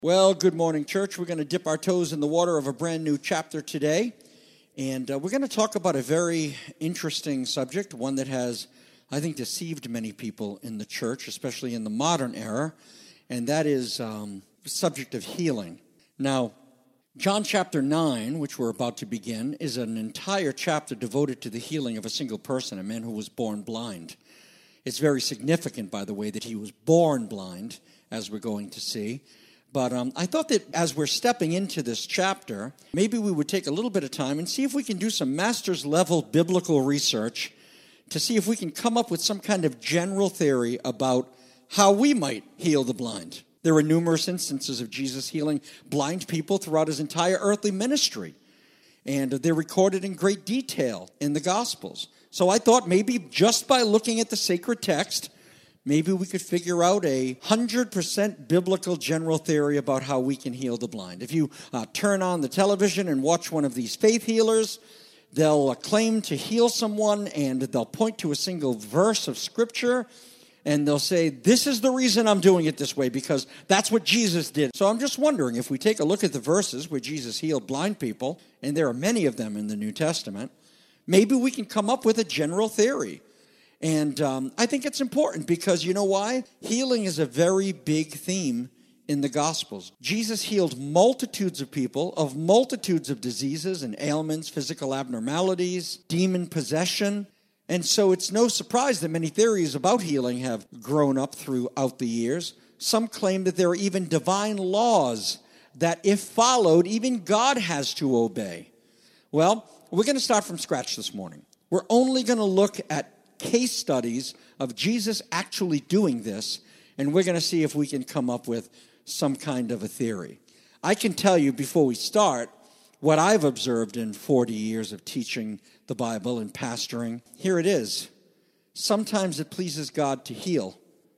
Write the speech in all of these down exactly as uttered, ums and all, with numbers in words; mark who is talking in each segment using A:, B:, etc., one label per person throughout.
A: Well, good morning, church. We're going to dip our toes in the water of a brand new chapter today. And uh, we're going to talk about a very interesting subject, one that has, I think, deceived many people in the church, especially in the modern era, and that is um, the subject of healing. Now, John chapter nine, which we're about to begin, is an entire chapter devoted to the healing of a single person, a man who was born blind. It's very significant, by the way, that he was born blind, as we're going to see. But um, I thought that as we're stepping into this chapter, maybe we would take a little bit of time and see if we can do some master's level biblical research to see if we can come up with some kind of general theory about how we might heal the blind. There are numerous instances of Jesus healing blind people throughout his entire earthly ministry, and they're recorded in great detail in the Gospels. So I thought maybe just by looking at the sacred text, maybe we could figure out a one hundred percent biblical general theory about how we can heal the blind. If you uh, turn on the television and watch one of these faith healers, they'll uh, claim to heal someone and they'll point to a single verse of Scripture and they'll say, this is the reason I'm doing it this way because that's what Jesus did. So I'm just wondering, if we take a look at the verses where Jesus healed blind people, and there are many of them in the New Testament, maybe we can come up with a general theory. And um, I think it's important because, you know why? Healing is a very big theme in the Gospels. Jesus healed multitudes of people of multitudes of diseases and ailments, physical abnormalities, demon possession. And so it's no surprise that many theories about healing have grown up throughout the years. Some claim that there are even divine laws that, if followed, even God has to obey. Well, we're going to start from scratch this morning. We're only going to look at case studies of Jesus actually doing this, and we're going to see if we can come up with some kind of a theory. I can tell you before we start what I've observed in forty years of teaching the Bible and pastoring. Here it is. Sometimes it pleases God to heal,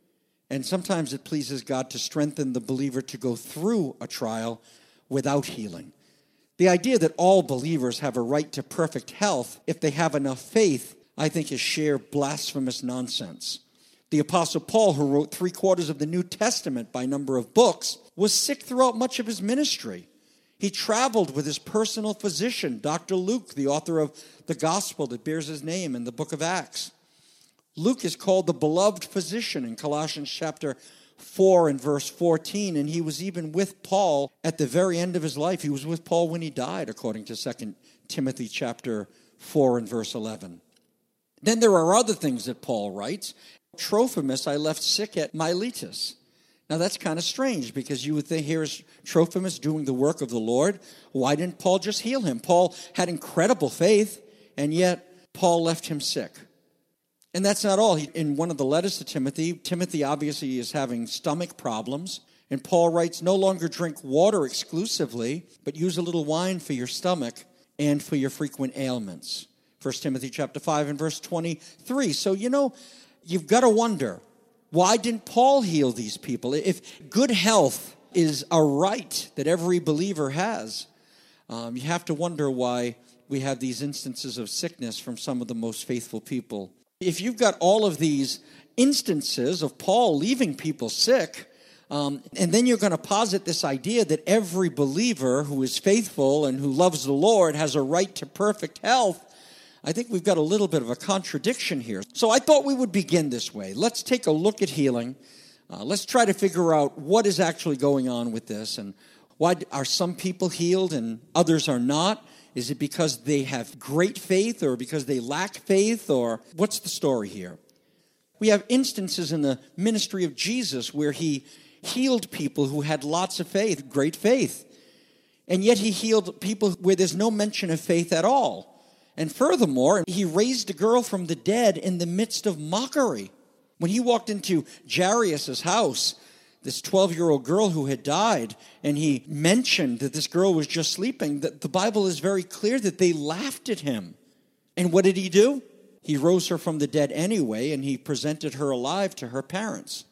A: and sometimes it pleases God to strengthen the believer to go through a trial without healing. The idea that all believers have a right to perfect health if they have enough faith, I think, is sheer blasphemous nonsense. The Apostle Paul, who wrote three quarters of the New Testament by number of books, was sick throughout much of his ministry. He traveled with his personal physician, Doctor Luke, the author of the gospel that bears his name in the book of Acts. Luke is called the beloved physician in Colossians chapter four and verse fourteen, and he was even with Paul at the very end of his life. He was with Paul when he died, according to Second Timothy chapter four and verse eleven. Then there are other things that Paul writes. Trophimus I left sick at Miletus. Now that's kind of strange because you would think, here's Trophimus doing the work of the Lord. Why didn't Paul just heal him? Paul had incredible faith, and yet Paul left him sick. And that's not all. He, in one of the letters to Timothy, Timothy obviously is having stomach problems, and Paul writes, no longer drink water exclusively, but use a little wine for your stomach and for your frequent ailments. First Timothy chapter five and verse twenty-three. So, you know, you've got to wonder, why didn't Paul heal these people? If good health is a right that every believer has, um, you have to wonder why we have these instances of sickness from some of the most faithful people. If you've got all of these instances of Paul leaving people sick, Um, and then you're going to posit this idea that every believer who is faithful and who loves the Lord has a right to perfect health, I think we've got a little bit of a contradiction here. So I thought we would begin this way. Let's take a look at healing. Uh, let's try to figure out what is actually going on with this, and why are some people healed and others are not? Is it because they have great faith or because they lack faith, or what's the story here? We have instances in the ministry of Jesus where he healed people who had lots of faith, great faith. And yet he healed people where there's no mention of faith at all. And furthermore, he raised a girl from the dead in the midst of mockery. When he walked into Jairus' house, this twelve-year-old girl who had died, and he mentioned that this girl was just sleeping, that the Bible is very clear that they laughed at him. And what did he do? He rose her from the dead anyway, and he presented her alive to her parents.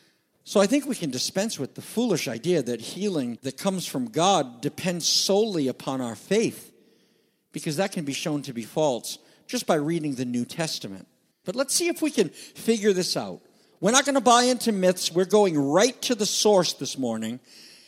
A: So I think we can dispense with the foolish idea that healing that comes from God depends solely upon our faith, because that can be shown to be false just by reading the New Testament. But let's see if we can figure this out. We're not going to buy into myths. We're going right to the source this morning,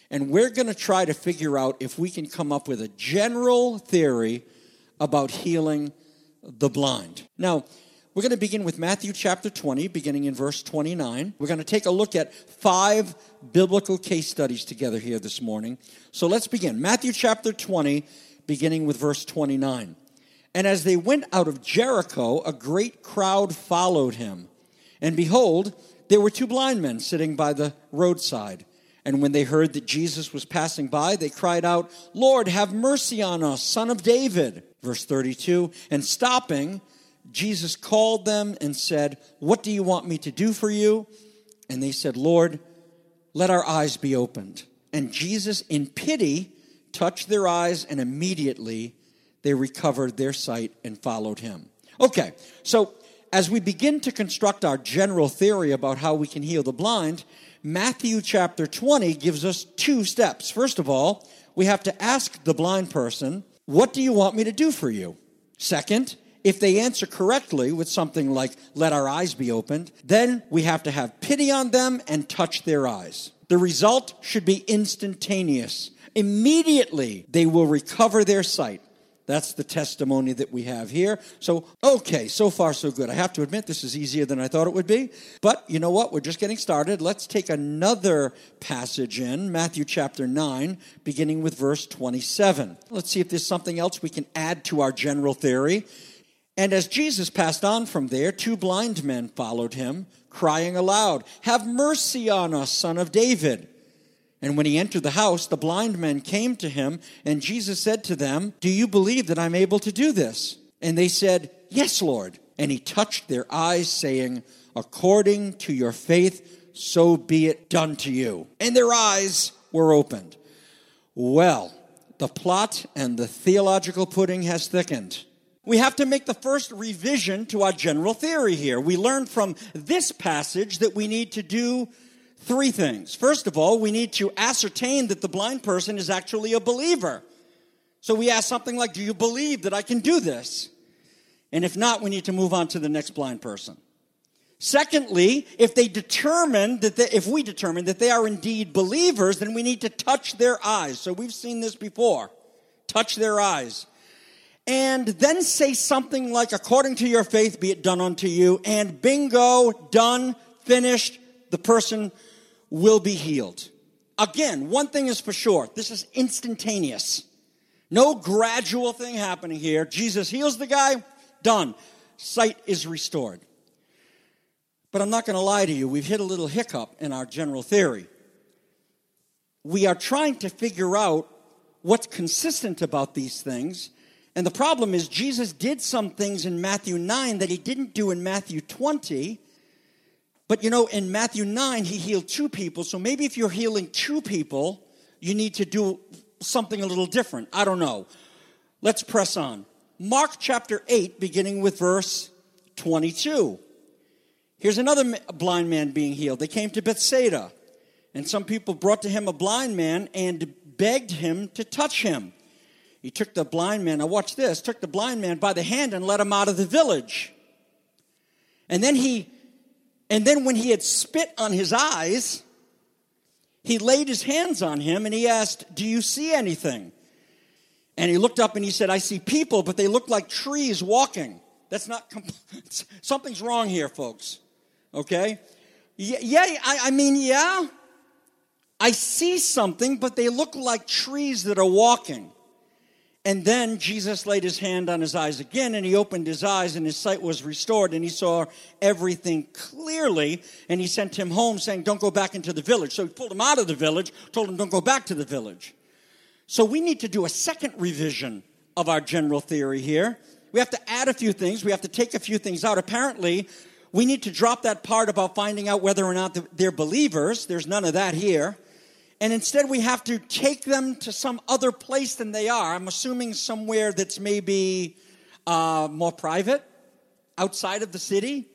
A: And we're going to try to figure out if we can come up with a general theory about healing the blind. Now, we're going to begin with Matthew chapter twenty, beginning in verse twenty-nine. We're going to take a look at five biblical case studies together here this morning. So let's begin. Matthew chapter twenty, beginning with verse twenty-nine. And as they went out of Jericho, a great crowd followed him. And behold, there were two blind men sitting by the roadside. And when they heard that Jesus was passing by, they cried out, "Lord, have mercy on us, Son of David." Verse thirty-two, and stopping, Jesus called them and said, "What do you want me to do for you?" And they said, "Lord, let our eyes be opened." And Jesus, in pity, touched their eyes, and immediately they recovered their sight and followed him. Okay, so as we begin to construct our general theory about how we can heal the blind, Matthew chapter twenty gives us two steps. First of all, we have to ask the blind person, "What do you want me to do for you?" Second, if they answer correctly with something like, "Let our eyes be opened," then we have to have pity on them and touch their eyes. The result should be instantaneous. Immediately, they will recover their sight. That's the testimony that we have here. So, okay, so far so good. I have to admit, this is easier than I thought it would be. But you know what? We're just getting started. Let's take another passage in, Matthew chapter nine, beginning with verse twenty-seven. Let's see if there's something else we can add to our general theory. And as Jesus passed on from there, two blind men followed him, crying aloud, "Have mercy on us, Son of David." And when he entered the house, the blind men came to him, and Jesus said to them, "Do you believe that I'm able to do this?" And they said, "Yes, Lord." And he touched their eyes, saying, "According to your faith, so be it done to you." And their eyes were opened. Well, the plot and the theological pudding has thickened. We have to make the first revision to our general theory here. We learned from this passage that we need to do three things. First of all, we need to ascertain that the blind person is actually a believer. So we ask something like, "Do you believe that I can do this?" And if not, we need to move on to the next blind person. Secondly, if they determine that they, if we determine that they are indeed believers, then we need to touch their eyes. So we've seen this before. Touch their eyes. And then say something like, "According to your faith, be it done unto you." And bingo, done, finished, the person will be healed. Again, one thing is for sure. This is instantaneous. No gradual thing happening here. Jesus heals the guy, done. Sight is restored. But I'm not going to lie to you. We've hit a little hiccup in our general theory. We are trying to figure out what's consistent about these things. And the problem is Jesus did some things in Matthew nine that he didn't do in Matthew twenty. But, you know, in Matthew nine, he healed two people. So maybe if you're healing two people, you need to do something a little different. I don't know. Let's press on. Mark chapter eight, beginning with verse twenty-two. Here's another blind man being healed. They came to Bethsaida, and some people brought to him a blind man and begged him to touch him. He took the blind man, now watch this, took the blind man by the hand and led him out of the village. And then he And then when he had spit on his eyes, he laid his hands on him and he asked, "Do you see anything?" And he looked up and he said, "I see people, but they look like trees walking." That's not, something's wrong here, folks. Okay? Yeah, yeah I, I mean, yeah, I see something, but they look like trees that are walking. And then Jesus laid his hand on his eyes again, and he opened his eyes, and his sight was restored, and he saw everything clearly, and he sent him home saying, "Don't go back into the village." So he pulled him out of the village, told him, "Don't go back to the village." So we need to do a second revision of our general theory here. We have to add a few things. We have to take a few things out. Apparently, we need to drop that part about finding out whether or not they're believers. There's none of that here. And instead, we have to take them to some other place than they are. I'm assuming somewhere that's maybe uh, more private, outside of the city.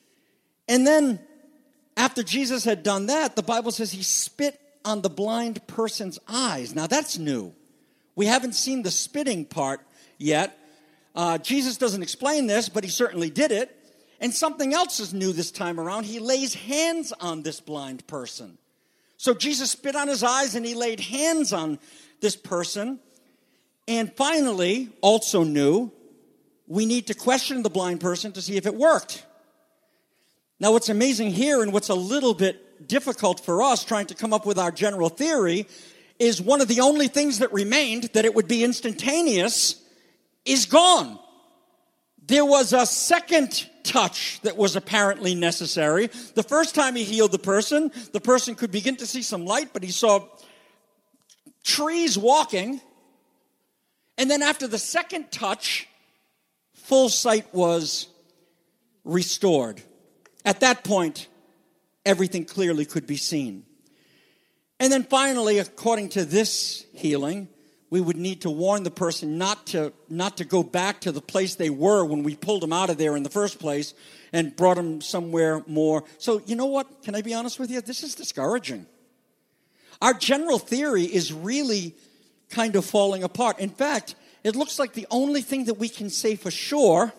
A: And then, after Jesus had done that, the Bible says he spit on the blind person's eyes. Now, that's new. We haven't seen the spitting part yet. Uh, Jesus doesn't explain this, but he certainly did it. And something else is new this time around. He lays hands on this blind person. So Jesus spit on his eyes and he laid hands on this person. And finally, also knew, we need to question the blind person to see if it worked. Now, what's amazing here and what's a little bit difficult for us trying to come up with our general theory is one of the only things that remained, that it would be instantaneous, is gone. There was a second touch that was apparently necessary. The first time he healed the person, the person could begin to see some light, but he saw trees walking. And then after the second touch, full sight was restored. At that point, everything clearly could be seen. And then finally, according to this healing, we would need to warn the person not to not to go back to the place they were when we pulled them out of there in the first place and brought them somewhere more. So, you know what? Can I be honest with you? This is discouraging. Our general theory is really kind of falling apart. In fact, it looks like the only thing that we can say for sure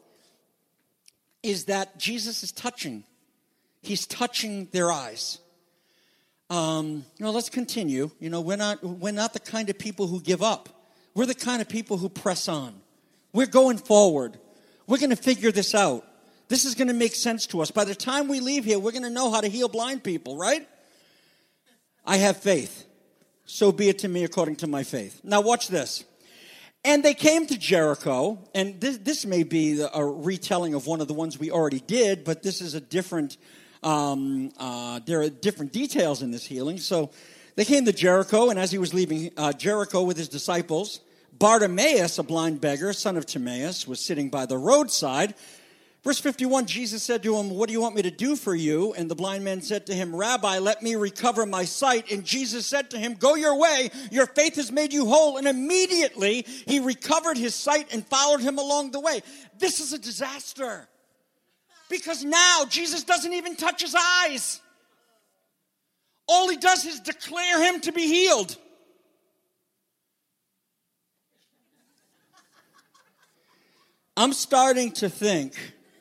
A: is that Jesus is touching. He's touching their eyes. Um, you know, let's continue. You know, we're not we're not the kind of people who give up. We're the kind of people who press on. We're going forward. We're going to figure this out. This is going to make sense to us. By the time we leave here, we're going to know how to heal blind people, right? I have faith. So be it to me according to my faith. Now watch this. And they came to Jericho, and this, this may be a retelling of one of the ones we already did, but this is a different, um, uh, there are different details in this healing. So they came to Jericho, and as he was leaving uh, Jericho with his disciples, Bartimaeus, a blind beggar, son of Timaeus, was sitting by the roadside. Verse fifty-one, Jesus said to him, "What do you want me to do for you?" And the blind man said to him, "Rabbi, let me recover my sight." And Jesus said to him, "Go your way, your faith has made you whole." And immediately he recovered his sight and followed him along the way. This is a disaster. Because now Jesus doesn't even touch his eyes. All he does is declare him to be healed. I'm starting to think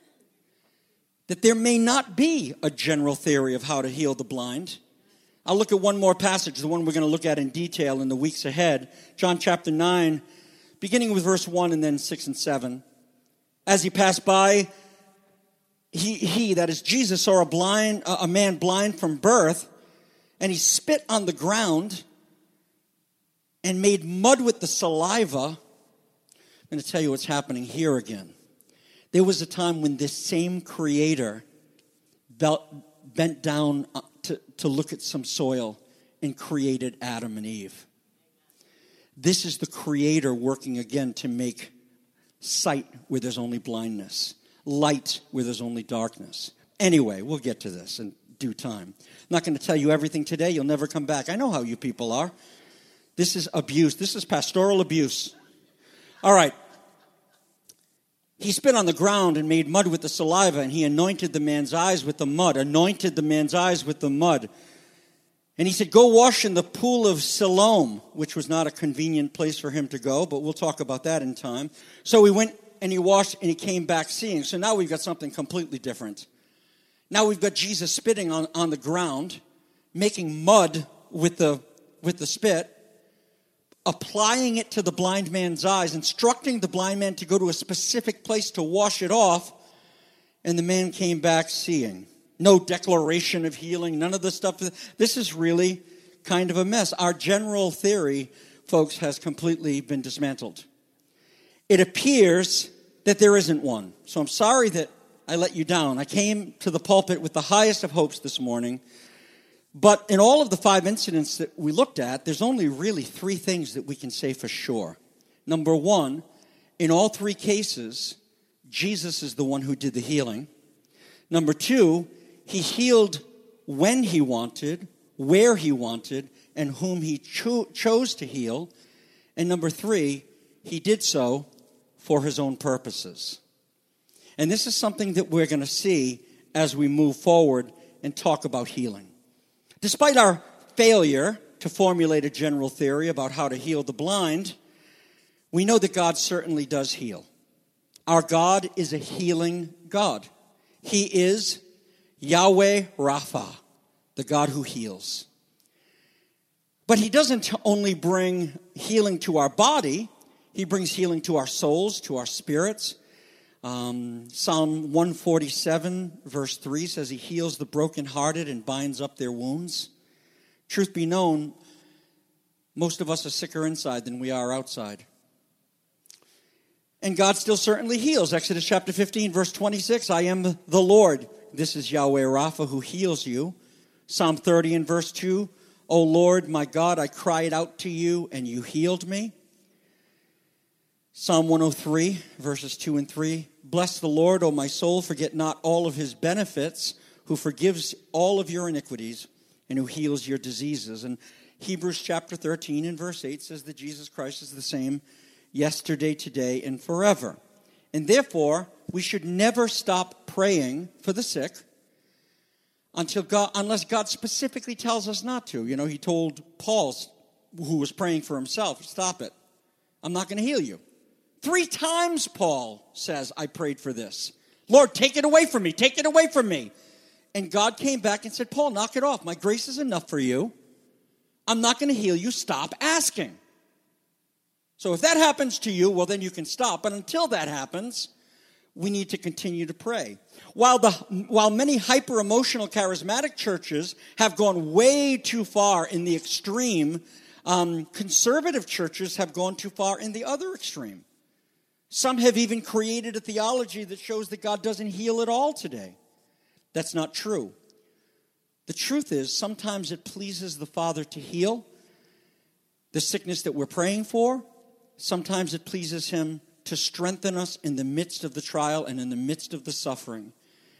A: that there may not be a general theory of how to heal the blind. I'll look at one more passage, the one we're going to look at in detail in the weeks ahead. John chapter nine, beginning with verse one and then six and seven. As he passed by, he, he that is Jesus, saw a blind, a man blind from birth, and he spit on the ground and made mud with the saliva. I'm going to tell you what's happening here again. There was a time when this same Creator bent down to, to look at some soil and created Adam and Eve. This is the Creator working again to make sight where there's only blindness, light where there's only darkness. Anyway, we'll get to this in due time. I'm not going to tell you everything today. You'll never come back. I know how you people are. This is abuse. This is pastoral abuse. All right. He spit on the ground and made mud with the saliva, and he anointed the man's eyes with the mud, anointed the man's eyes with the mud. And he said, "Go wash in the pool of Siloam," which was not a convenient place for him to go, but we'll talk about that in time. So he went and he washed and he came back seeing. So now we've got something completely different. Now we've got Jesus spitting on, on the ground, making mud with the, with the spit, applying it to the blind man's eyes, instructing the blind man to go to a specific place to wash it off, and the man came back seeing. No declaration of healing, none of this stuff. This is really kind of a mess. Our general theory, folks, has completely been dismantled. It appears that there isn't one. So I'm sorry that I let you down. I came to the pulpit with the highest of hopes this morning. But in all of the five incidents that we looked at, there's only really three things that we can say for sure. Number one, in all three cases, Jesus is the one who did the healing. Number two, he healed when he wanted, where he wanted, and whom he cho- chose to heal. And number three, he did so for his own purposes. And this is something that we're going to see as we move forward and talk about healing. Despite our failure to formulate a general theory about how to heal the blind, we know that God certainly does heal. Our God is a healing God. He is Yahweh Rapha, the God who heals. But he doesn't only bring healing to our body, he brings healing to our souls, to our spirits. Um, Psalm one forty-seven, verse three says he heals the brokenhearted and binds up their wounds. Truth be known, most of us are sicker inside than we are outside. And God still certainly heals. Exodus chapter fifteen, verse twenty-six, I am the Lord. This is Yahweh Rapha who heals you. Psalm thirty and verse two, O Lord, my God, I cried out to you and you healed me. Psalm one oh three, verses two and three, bless the Lord, O my soul, forget not all of his benefits, who forgives all of your iniquities and who heals your diseases. And Hebrews chapter thirteen and verse eight says that Jesus Christ is the same yesterday, today, and forever. And therefore, we should never stop praying for the sick until God, unless God specifically tells us not to. You know, he told Paul, who was praying for himself, stop it. I'm not going to heal you. Three times Paul says, I prayed for this. Lord, take it away from me. Take it away from me. And God came back and said, Paul, knock it off. My grace is enough for you. I'm not going to heal you. Stop asking. So if that happens to you, well, then you can stop. But until that happens, we need to continue to pray. While the while many hyper-emotional charismatic churches have gone way too far in the extreme, um, conservative churches have gone too far in the other extreme. Some have even created a theology that shows that God doesn't heal at all today. That's not true. The truth is, sometimes it pleases the Father to heal the sickness that we're praying for. Sometimes it pleases him to strengthen us in the midst of the trial and in the midst of the suffering.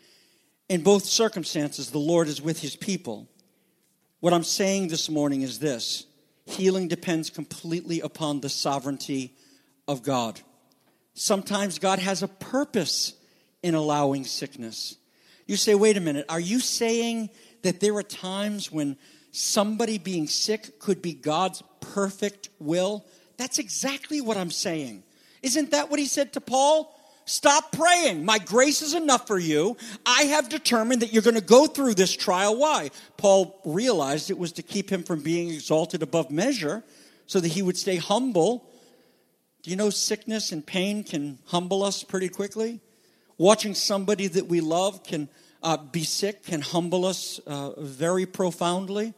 A: In both circumstances, the Lord is with his people. What I'm saying this morning is this: healing depends completely upon the sovereignty of God. Sometimes God has a purpose in allowing sickness. You say, wait a minute, are you saying that there are times when somebody being sick could be God's perfect will? That's exactly what I'm saying. Isn't that what he said to Paul? Stop praying. My grace is enough for you. I have determined that you're going to go through this trial. Why? Paul realized it was to keep him from being exalted above measure so that he would stay humble. Do you know sickness and pain can humble us pretty quickly? Watching somebody that we love can uh, be sick can humble us uh, very profoundly.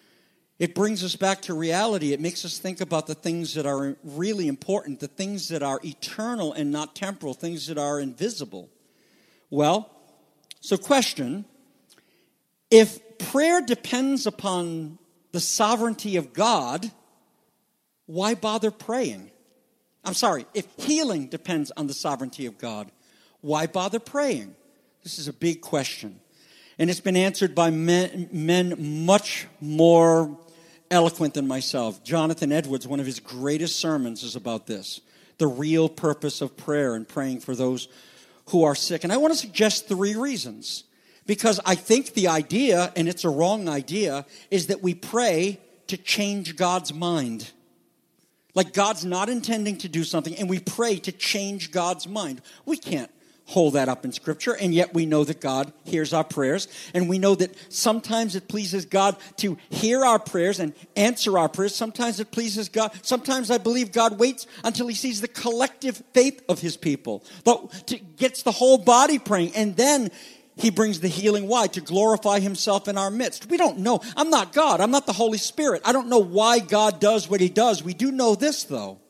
A: It brings us back to reality. It makes us think about the things that are really important, the things that are eternal and not temporal, things that are invisible. Well, so question, if prayer depends upon the sovereignty of God, why bother praying? I'm sorry, if healing depends on the sovereignty of God, why bother praying? This is a big question. And it's been answered by men, men much more eloquent than myself. Jonathan Edwards, one of his greatest sermons is about this, the real purpose of prayer and praying for those who are sick. And I want to suggest three reasons. Because I think the idea, and it's a wrong idea, is that we pray to change God's mind. Like God's not intending to do something, and we pray to change God's mind. We can't hold that up in Scripture, and yet we know that God hears our prayers, and we know that sometimes it pleases God to hear our prayers and answer our prayers. Sometimes it pleases God. Sometimes I believe God waits until he sees the collective faith of his people, but gets the whole body praying, and then he brings the healing. Why? To glorify himself in our midst. We don't know. I'm not God. I'm not the Holy Spirit. I don't know why God does what he does. We do know this, though.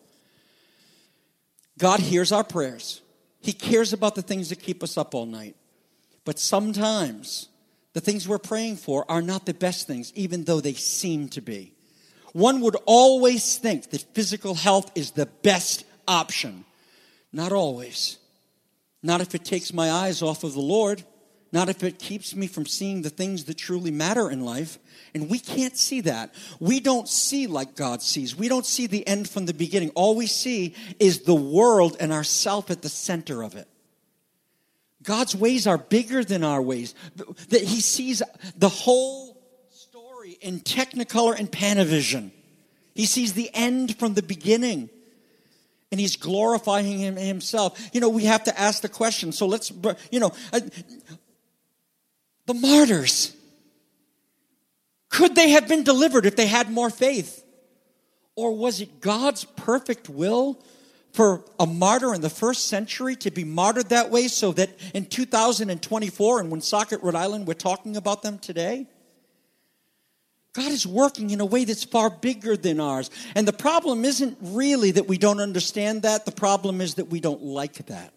A: God hears our prayers. He cares about the things that keep us up all night. But sometimes the things we're praying for are not the best things, even though they seem to be. One would always think that physical health is the best option. Not always. Not if it takes my eyes off of the Lord. Not if it keeps me from seeing the things that truly matter in life. And we can't see that. We don't see like God sees. We don't see the end from the beginning. All we see is the world and ourself at the center of it. God's ways are bigger than our ways. That he sees the whole story in Technicolor and Panavision. He sees the end from the beginning. And he's glorifying him himself. You know, we have to ask the question. So let's, you know, uh, the martyrs. Could they have been delivered if they had more faith? Or was it God's perfect will for a martyr in the first century to be martyred that way so that in two thousand twenty-four and Woonsocket, Rhode Island, we're talking about them today? God is working in a way that's far bigger than ours. And the problem isn't really that we don't understand that. The problem is that we don't like that.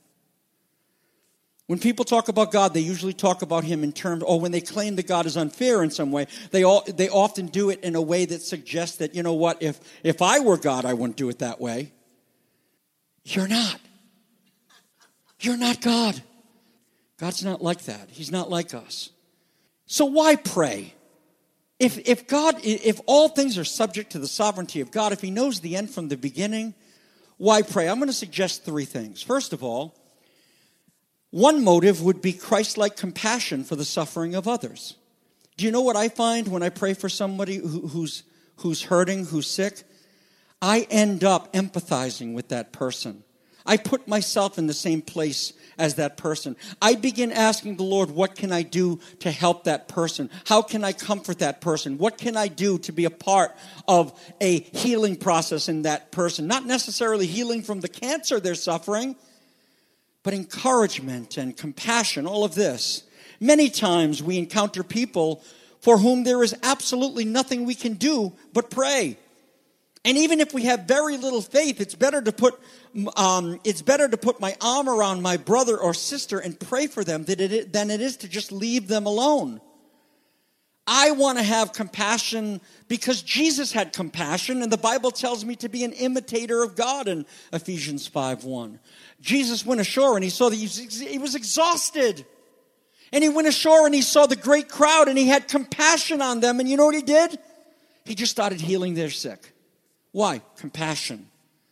A: When people talk about God, they usually talk about him in terms, or when they claim that God is unfair in some way, they all, they often do it in a way that suggests that, you know what, if, if I were God, I wouldn't do it that way. You're not. You're not God. God's not like that. He's not like us. So why pray? If, if God, if all things are subject to the sovereignty of God, if he knows the end from the beginning, why pray? I'm going to suggest three things. First of all, one motive would be Christ-like compassion for the suffering of others. Do you know what I find when I pray for somebody who, who's, who's hurting, who's sick? I end up empathizing with that person. I put myself in the same place as that person. I begin asking the Lord, what can I do to help that person? How can I comfort that person? What can I do to be a part of a healing process in that person? Not necessarily healing from the cancer they're suffering, but encouragement and compassion, all of this. Many times we encounter people for whom there is absolutely nothing we can do but pray. And even if we have very little faith, it's better to put um, it's better to put my arm around my brother or sister and pray for them than it is, than it is to just leave them alone. I want to have compassion because Jesus had compassion, and the Bible tells me to be an imitator of God in Ephesians five one. Jesus went ashore and he saw that he was exhausted. And he went ashore and he saw the great crowd and he had compassion on them. And you know what he did? He just started healing their sick. Why? Compassion.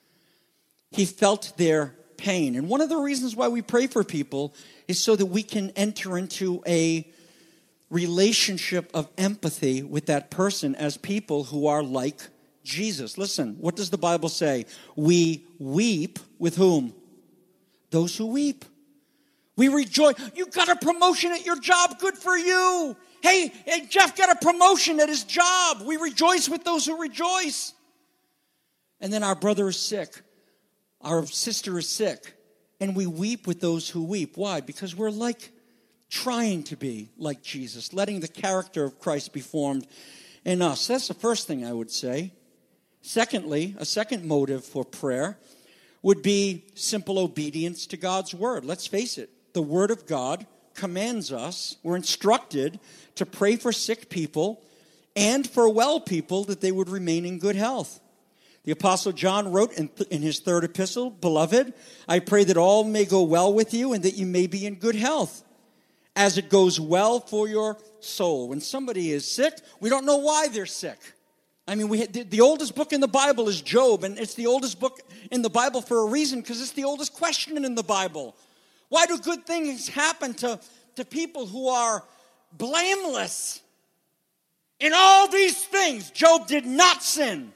A: He felt their pain. And one of the reasons why we pray for people is so that we can enter into a relationship of empathy with that person as people who are like Jesus. Listen, what does the Bible say? We weep with whom? Those who weep. We rejoice. You got a promotion at your job. Good for you. Hey, hey, Jeff got a promotion at his job. We rejoice with those who rejoice. And then our brother is sick. Our sister is sick. And we weep with those who weep. Why? Because we're like, trying to be like Jesus, letting the character of Christ be formed in us. That's the first thing I would say. Secondly, a second motive for prayer would be simple obedience to God's word. Let's face it, the word of God commands us, we're instructed to pray for sick people and for well people that they would remain in good health. The Apostle John wrote in, th- in his third epistle, Beloved, I pray that all may go well with you and that you may be in good health, as it goes well for your soul. When somebody is sick, we don't know why they're sick. I mean, we the, the oldest book in the Bible is Job, and it's the oldest book in the Bible for a reason, because it's the oldest question in the Bible. Why do good things happen to, to people who are blameless? In all these things, Job did not sin.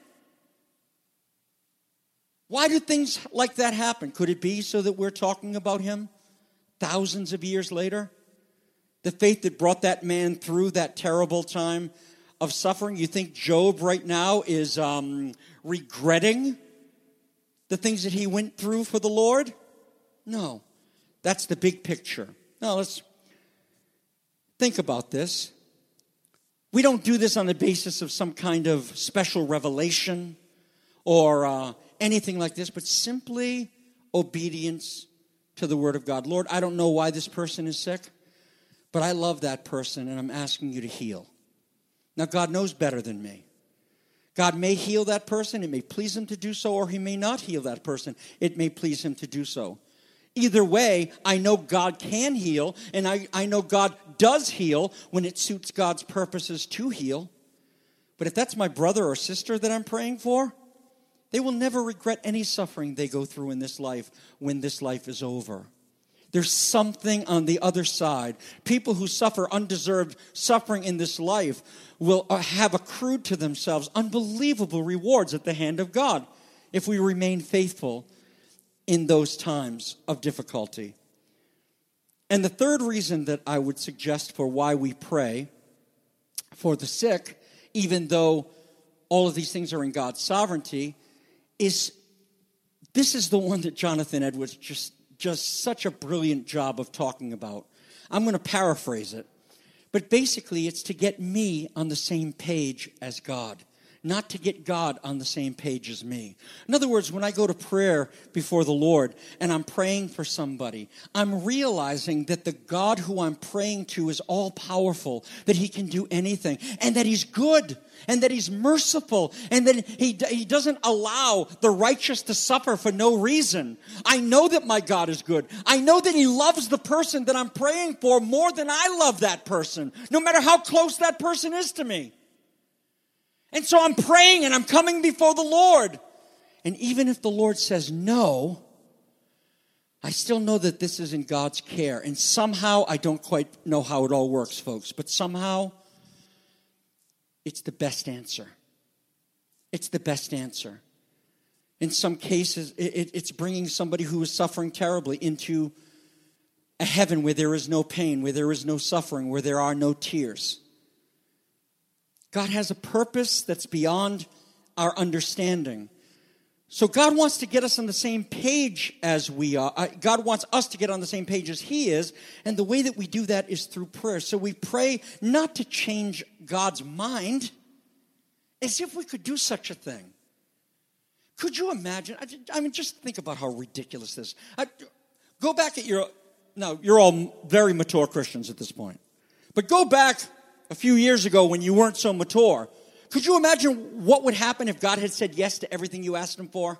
A: Why do things like that happen? Could it be so that we're talking about him thousands of years later? The faith that brought that man through that terrible time of suffering. You think Job right now is um, regretting the things that he went through for the Lord? No. That's the big picture. Now, let's think about this. We don't do this on the basis of some kind of special revelation or uh, anything like this, but simply obedience to the Word of God. Lord, I don't know why this person is sick, but I love that person, and I'm asking you to heal. Now, God knows better than me. God may heal that person. It may please him to do so, or he may not heal that person. It may please him to do so. Either way, I know God can heal, and I, I know God does heal when it suits God's purposes to heal. But if that's my brother or sister that I'm praying for, they will never regret any suffering they go through in this life when this life is over. There's something on the other side. People who suffer undeserved suffering in this life will have accrued to themselves unbelievable rewards at the hand of God if we remain faithful in those times of difficulty. And the third reason that I would suggest for why we pray for the sick even though all of these things are in God's sovereignty, is this is the one that Jonathan Edwards just does such a brilliant job of talking about. I'm going to paraphrase it. But basically, it's to get me on the same page as God, not to get God on the same page as me. In other words, when I go to prayer before the Lord and I'm praying for somebody, I'm realizing that the God who I'm praying to is all-powerful, that he can do anything, and that he's good, and that he's merciful, and that he, he doesn't allow the righteous to suffer for no reason. I know that my God is good. I know that he loves the person that I'm praying for more than I love that person, no matter how close that person is to me. And so I'm praying and I'm coming before the Lord. And even if the Lord says no, I still know that this is in God's care. And somehow, I don't quite know how it all works, folks, but somehow it's the best answer. It's the best answer. In some cases, it, it's bringing somebody who is suffering terribly into a heaven where there is no pain, where there is no suffering, where there are no tears. God has a purpose that's beyond our understanding. So God wants to get us on the same page as we are. God wants us to get on the same page as he is. And the way that we do that is through prayer. So we pray not to change God's mind, as if we could do such a thing. Could you imagine? I mean, just think about how ridiculous this is. Go back at your, now you're all very mature Christians at this point. But go back a few years ago when you weren't so mature. Could you imagine what would happen if God had said yes to everything you asked him for?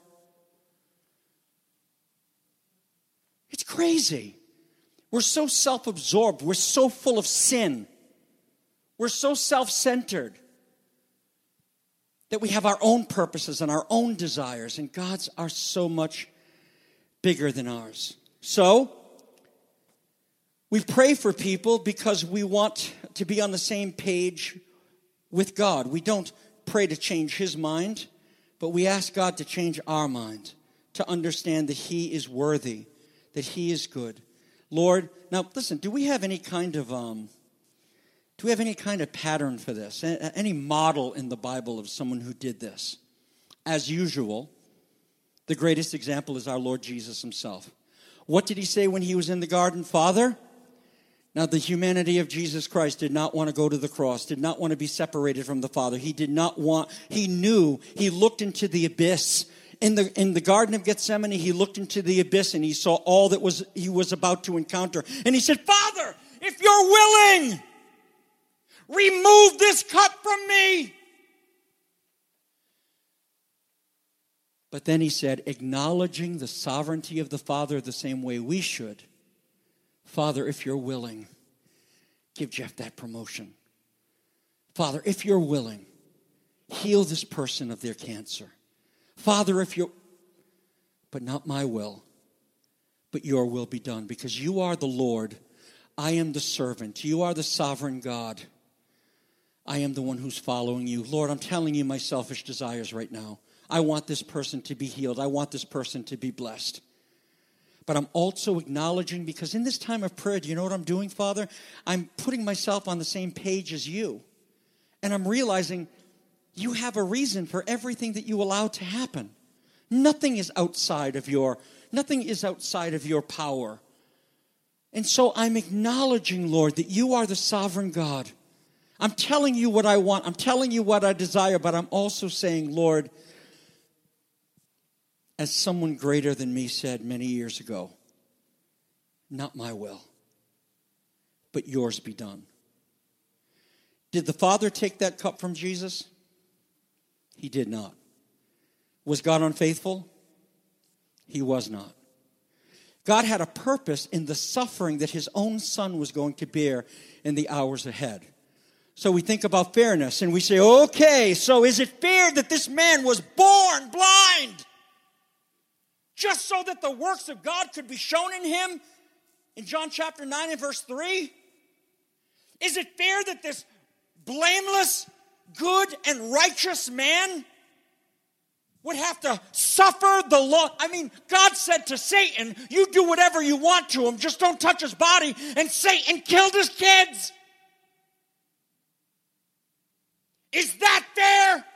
A: It's crazy. We're so self-absorbed. We're so full of sin. We're so self-centered that we have our own purposes and our own desires, and God's are so much bigger than ours. So, we pray for people because we want to be on the same page with God. We don't pray to change his mind, but we ask God to change our mind, to understand that he is worthy, that he is good. Lord, now listen, do we have any kind of um, do we have any kind of pattern for this? Any model in the Bible of someone who did this? As usual, the greatest example is our Lord Jesus himself. What did he say when he was in the garden? Father? Now, the humanity of Jesus Christ did not want to go to the cross, did not want to be separated from the Father. He did not want, he knew, he looked into the abyss. In the, in the Garden of Gethsemane, he looked into the abyss and he saw all that was he was about to encounter. And he said, Father, if you're willing, remove this cup from me. But then he said, acknowledging the sovereignty of the Father the same way we should, Father, if you're willing, give Jeff that promotion. Father, if you're willing, heal this person of their cancer. Father, if you're, but not my will, but your will be done. Because you are the Lord, I am the servant. You are the sovereign God. I am the one who's following you. Lord, I'm telling you my selfish desires right now. I want this person to be healed. I want this person to be blessed. But I'm also acknowledging, because in this time of prayer, do you know what I'm doing, Father? I'm putting myself on the same page as you. And I'm realizing you have a reason for everything that you allow to happen. Nothing is outside of your, nothing is outside of your power. And so I'm acknowledging, Lord, that you are the sovereign God. I'm telling you what I want. I'm telling you what I desire, but I'm also saying, Lord, as someone greater than me said many years ago, not my will, but yours be done. Did the Father take that cup from Jesus? He did not. Was God unfaithful? He was not. God had a purpose in the suffering that his own Son was going to bear in the hours ahead. So we think about fairness and we say, okay, so is it fair that this man was born blind? Just so that the works of God could be shown in him in John chapter nine and verse three? Is it fair that this blameless, good, and righteous man would have to suffer the law? I mean, God said to Satan, you do whatever you want to him, just don't touch his body. And Satan killed his kids. Is that fair?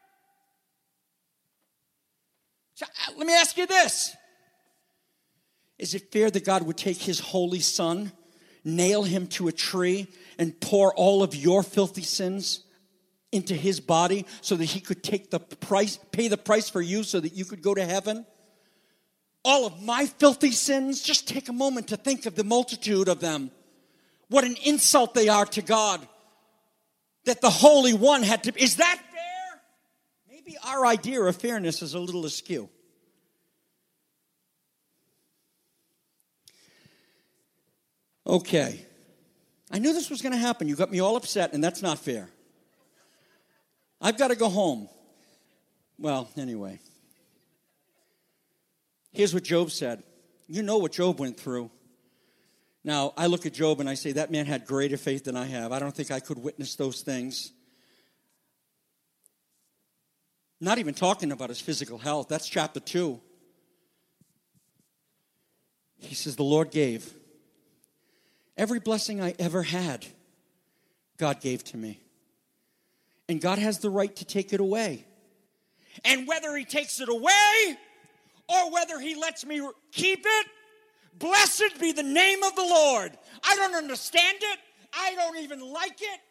A: So, uh, let me ask you this. Is it fair that God would take his holy son, nail him to a tree, and pour all of your filthy sins into his body so that he could take the price, pay the price for you so that you could go to heaven? All of my filthy sins, just take a moment to think of the multitude of them. What an insult they are to God. That the Holy One had to... Is that fair? Maybe our idea of fairness is a little askew. Okay. I knew this was going to happen. You got me all upset, and that's not fair. I've got to go home. Well, anyway. Here's what Job said. You know what Job went through. Now, I look at Job and I say, that man had greater faith than I have. I don't think I could witness those things. Not even talking about his physical health. That's chapter two. He says, the Lord gave. Every blessing I ever had, God gave to me. And God has the right to take it away. And whether he takes it away or whether he lets me keep it, blessed be the name of the Lord. I don't understand it. I don't even like it.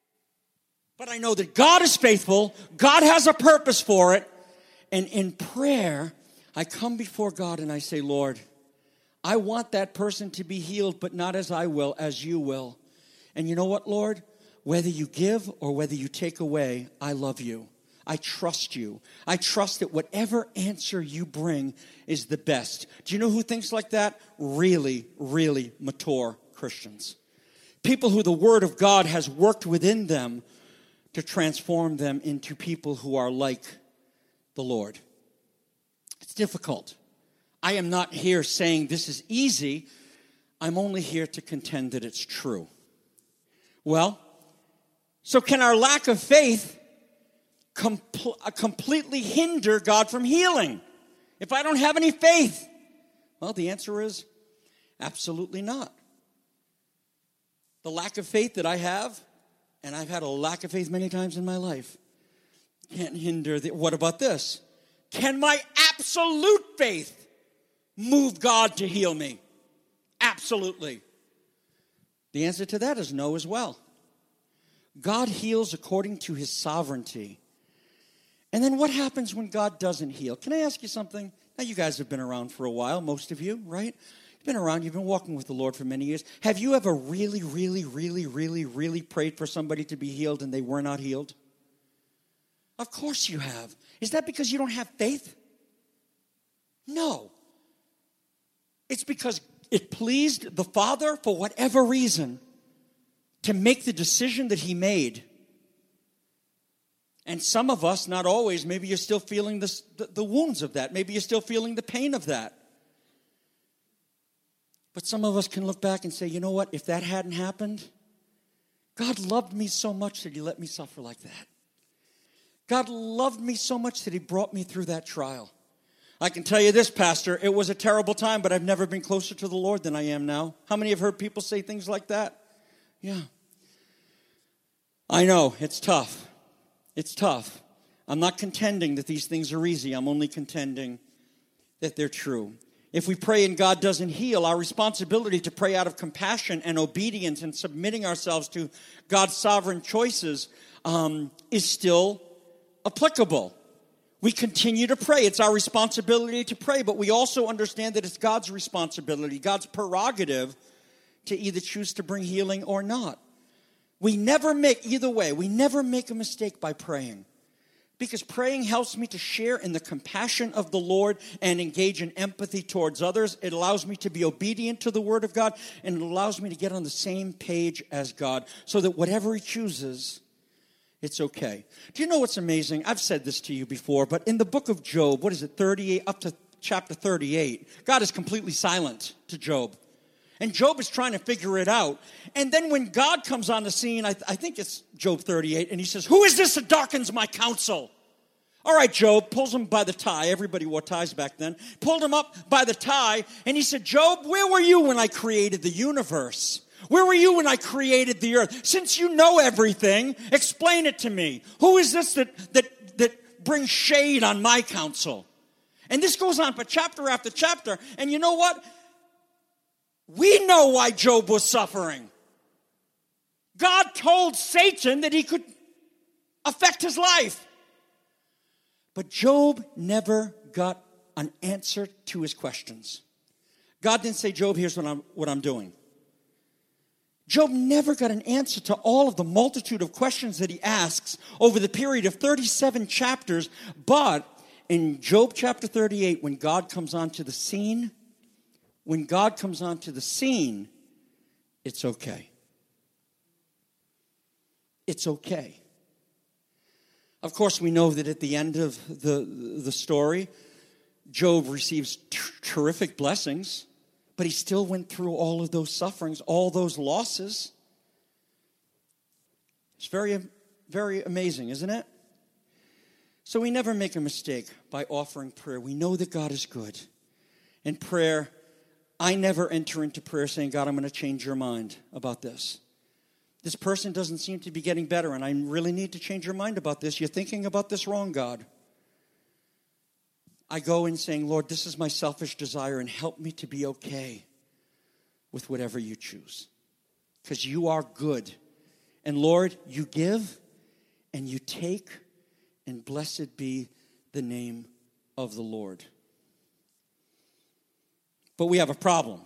A: But I know that God is faithful. God has a purpose for it. And in prayer, I come before God and I say, Lord, I want that person to be healed, but not as I will, as you will. And you know what, Lord? Whether you give or whether you take away, I love you. I trust you. I trust that whatever answer you bring is the best. Do you know who thinks like that? Really, really mature Christians. People who the Word of God has worked within them to transform them into people who are like the Lord. It's difficult. I am not here saying this is easy. I'm only here to contend that it's true. Well, so can our lack of faith Compl- completely hinder God from healing? If I don't have any faith? Well, the answer is absolutely not. The lack of faith that I have, and I've had a lack of faith many times in my life, can't hinder the... What about this? Can my absolute faith move God to heal me? Absolutely. The answer to that is no as well. God heals according to his sovereignty. And then what happens when God doesn't heal? Can I ask you something? Now, you guys have been around for a while, most of you, right? You've been around, you've been walking with the Lord for many years. Have you ever really, really, really, really, really prayed for somebody to be healed and they were not healed? Of course you have. Is that because you don't have faith? No. It's because it pleased the Father, for whatever reason, to make the decision that he made. And some of us, not always, maybe you're still feeling this, the, the wounds of that. Maybe you're still feeling the pain of that. But some of us can look back and say, you know what? If that hadn't happened, God loved me so much that he let me suffer like that. God loved me so much that he brought me through that trial. I can tell you this, Pastor, it was a terrible time, but I've never been closer to the Lord than I am now. How many have heard people say things like that? Yeah. I know, it's tough. It's tough. I'm not contending that these things are easy. I'm only contending that they're true. If we pray and God doesn't heal, our responsibility to pray out of compassion and obedience and submitting ourselves to God's sovereign choices um, is still applicable. We continue to pray. It's our responsibility to pray, but we also understand that it's God's responsibility, God's prerogative to either choose to bring healing or not. We never make, either way, we never make a mistake by praying. Because praying helps me to share in the compassion of the Lord and engage in empathy towards others. It allows me to be obedient to the Word of God, and it allows me to get on the same page as God so that whatever he chooses, it's okay. Do you know what's amazing? I've said this to you before, but in the book of Job, what is it, thirty-eight, up to chapter thirty-eight, God is completely silent to Job. And Job is trying to figure it out. And then when God comes on the scene, I, th- I think it's Job thirty-eight, and he says, who is this that darkens my counsel? All right, Job, pulls him by the tie. Everybody wore ties back then. Pulled him up by the tie, and he said, Job, where were you when I created the universe? Where were you when I created the earth? Since you know everything, explain it to me. Who is this that, that, that brings shade on my counsel? And this goes on for chapter after chapter. And you know what? We know why Job was suffering. God told Satan that he could affect his life. But Job never got an answer to his questions. God didn't say, Job, here's what I'm, what I'm doing. Job never got an answer to all of the multitude of questions that he asks over the period of thirty-seven chapters. But in Job chapter thirty-eight, when God comes onto the scene, when God comes onto the scene, it's okay. It's okay. Of course, we know that at the end of the, the story, Job receives t- terrific blessings, but he still went through all of those sufferings, all those losses. It's very, very amazing, isn't it? So we never make a mistake by offering prayer. We know that God is good. In prayer, I never enter into prayer saying, God, I'm going to change your mind about this. This person doesn't seem to be getting better, and I really need to change your mind about this. You're thinking about this wrong, God. I go in saying, Lord, this is my selfish desire, and help me to be okay with whatever you choose. Because you are good. And Lord, you give and you take, and blessed be the name of the Lord. But we have a problem.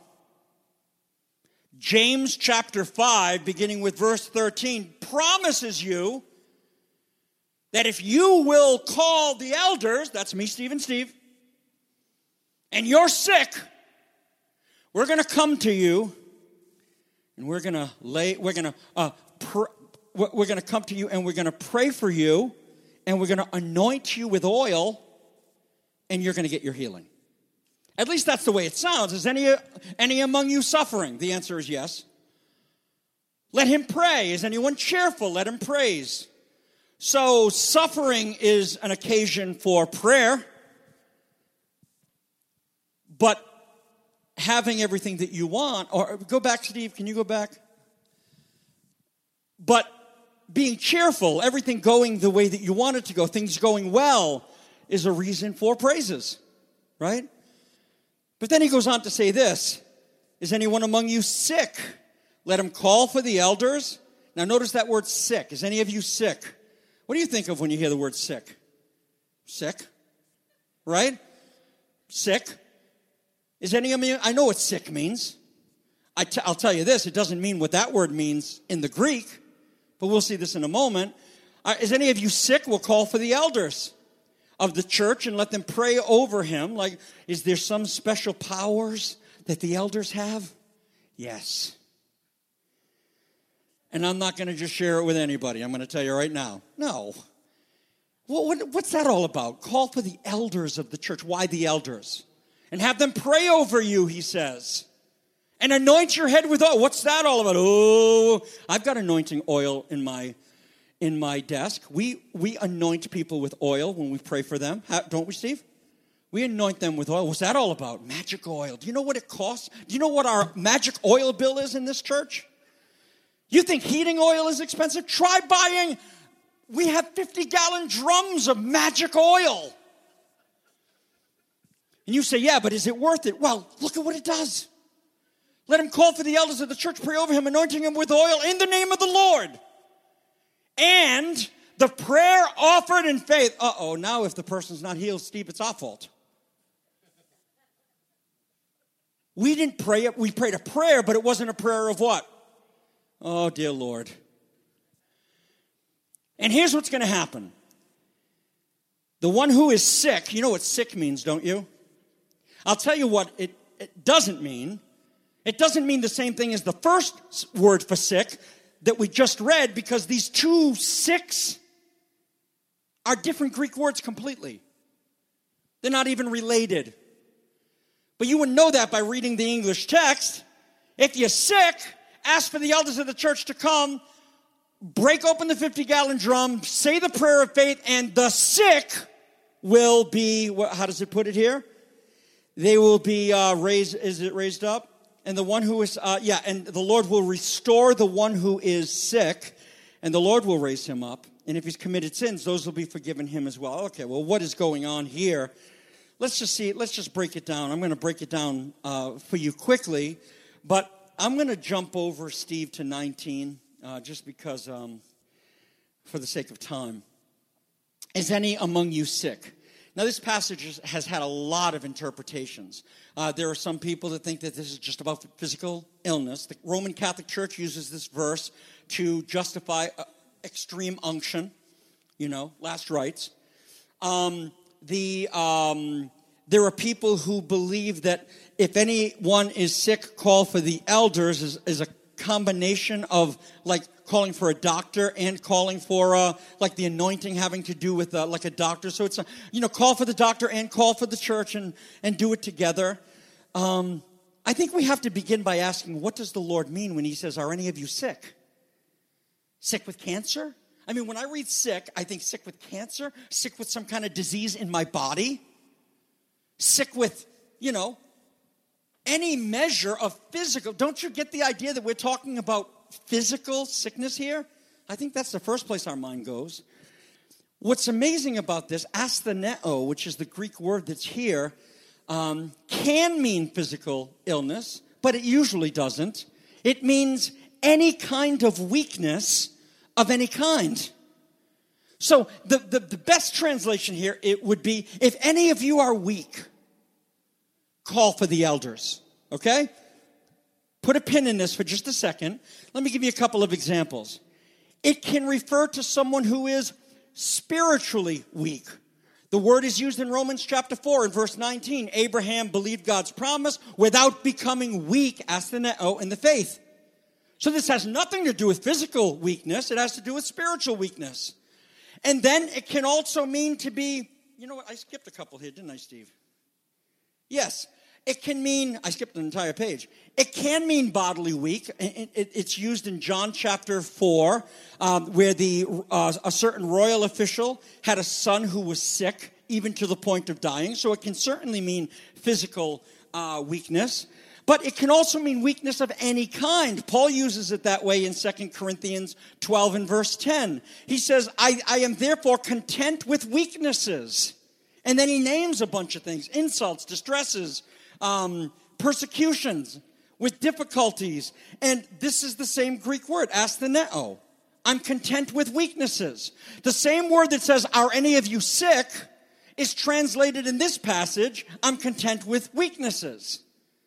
A: James chapter five, beginning with verse thirteen, promises you that if you will call the elders, that's me, Steve and Steve, and you're sick, we're going to come to you, and we're going to lay, we're going to, uh, pr- we're going to come to you, and we're going to pray for you, and we're going to anoint you with oil, and you're going to get your healing. At least that's the way it sounds. Is any, any among you suffering? The answer is yes. Let him pray. Is anyone cheerful? Let him praise. So suffering is an occasion for prayer. But having everything that you want, or go back, Steve, can you go back? But being cheerful, everything going the way that you want it to go, things going well, is a reason for praises, right? But then he goes on to say this, is anyone among you sick? Let him call for the elders. Now notice that word sick. Is any of you sick? What do you think of when you hear the word sick? Sick, right? Sick. Is any of you, I know what sick means. I t- I'll tell you this, it doesn't mean what that word means in the Greek, but we'll see this in a moment. Uh, is any of you sick? We'll call for the elders of the church and let them pray over him. Like, is there some special powers that the elders have? Yes. And I'm not going to just share it with anybody. I'm going to tell you right now. No. What, what, what's that all about? Call for the elders of the church. Why the elders? And have them pray over you, he says. And anoint your head with oil. What's that all about? Oh, I've got anointing oil in my in my desk. We we anoint people with oil when we pray for them. How, don't we, Steve? We anoint them with oil. What's that all about? Magic oil. Do you know what it costs? Do you know what our magic oil bill is in this church? You think heating oil is expensive? Try buying. We have fifty-gallon drums of magic oil. And you say, yeah, but is it worth it? Well, look at what it does. Let him call for the elders of the church, pray over him, anointing him with oil in the name of the Lord. And the prayer offered in faith. Uh-oh, now if the person's not healed, Steve, it's our fault. We didn't pray it. We prayed a prayer, but it wasn't a prayer of what? Oh, dear Lord. And here's what's going to happen. The one who is sick, you know what sick means, don't you? I'll tell you what it, it doesn't mean. It doesn't mean the same thing as the first word for sick that we just read, because these two sicks are different Greek words completely. They're not even related. But you would know that by reading the English text. If you're sick, ask for the elders of the church to come, break open the fifty-gallon drum, say the prayer of faith, and the sick will be, how does it put it here? They will be uh, raised, is it raised up? and the one who is, uh, yeah, and the Lord will restore the one who is sick, and the Lord will raise him up. And if he's committed sins, those will be forgiven him as well. Okay, well, what is going on here? Let's just see, let's just break it down. I'm going to break it down uh, for you quickly, but I'm going to jump over, Steve, to nineteen, uh, just because, um, for the sake of time. Is any among you sick? Now, this passage has had a lot of interpretations. Uh, there are some people that think that this is just about physical illness. The Roman Catholic Church uses this verse to justify uh, extreme unction, you know, last rites. Um, the um, there are people who believe that if anyone is sick, call for the elders is, is a combination of like calling for a doctor and calling for uh, like the anointing having to do with uh, like a doctor. So it's a, you know, call for the doctor and call for the church and, and do it together. Um, I think we have to begin by asking, what does the Lord mean when he says, are any of you sick? Sick with cancer? I mean, when I read sick, I think sick with cancer, sick with some kind of disease in my body, sick with, you know, any measure of physical. Don't you get the idea that we're talking about physical sickness here? I think that's the first place our mind goes. What's amazing about this, astheneo, which is the Greek word that's here, um, can mean physical illness, but it usually doesn't. It means any kind of weakness of any kind. So the, the, the best translation here, it would be, if any of you are weak, call for the elders, okay? Put a pin in this for just a second. Let me give you a couple of examples. It can refer to someone who is spiritually weak. The word is used in Romans chapter four in verse nineteen. Abraham believed God's promise without becoming weak, astheneo, in the faith. So this has nothing to do with physical weakness. It has to do with spiritual weakness. And then it can also mean to be, you know what, I skipped a couple here, didn't I, Steve? Yes, it can mean, I skipped an entire page. It can mean bodily weak. It's used in John chapter four, um, where the uh, a certain royal official had a son who was sick, even to the point of dying. So it can certainly mean physical uh, weakness. But it can also mean weakness of any kind. Paul uses it that way in Second Corinthians twelve and verse ten. He says, I, I am therefore content with weaknesses. And then he names a bunch of things: insults, distresses, um, persecutions, with difficulties. And this is the same Greek word, astheneo. I'm content with weaknesses. The same word that says, are any of you sick, is translated in this passage, I'm content with weaknesses.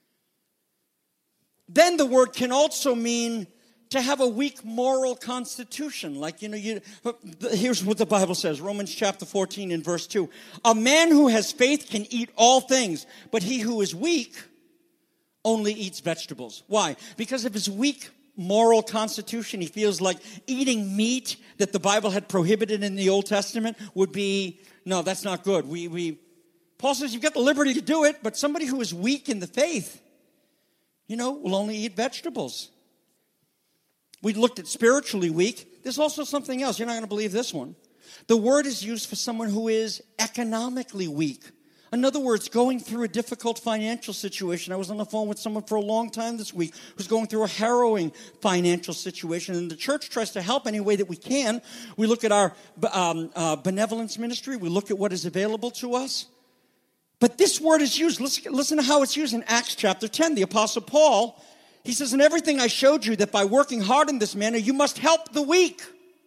A: Then the word can also mean to have a weak moral constitution. Like, you know, you, here's what the Bible says, Romans chapter fourteen and verse two. A man who has faith can eat all things, but he who is weak only eats vegetables. Why? Because of his weak moral constitution, he feels like eating meat that the Bible had prohibited in the Old Testament would be, no, that's not good. We, we, Paul says you've got the liberty to do it, but somebody who is weak in the faith, you know, will only eat vegetables. We looked at spiritually weak. There's also something else. You're not going to believe this one. The word is used for someone who is economically weak. In other words, going through a difficult financial situation. I was on the phone with someone for a long time this week who's going through a harrowing financial situation, and the church tries to help any way that we can. We look at our um, uh, benevolence ministry. We look at what is available to us. But this word is used. Listen, listen to how it's used in Acts chapter ten. The Apostle Paul, he says, in everything I showed you that by working hard in this manner, you must help the weak.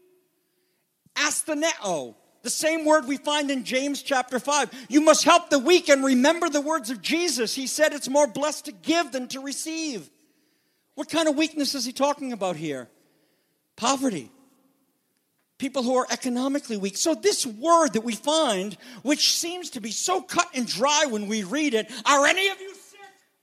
A: Astheneo, the same word we find in James chapter five. You must help the weak and remember the words of Jesus. He said it's more blessed to give than to receive. What kind of weakness is he talking about here? Poverty. People who are economically weak. So this word that we find, which seems to be so cut and dry when we read it, are any of you sick?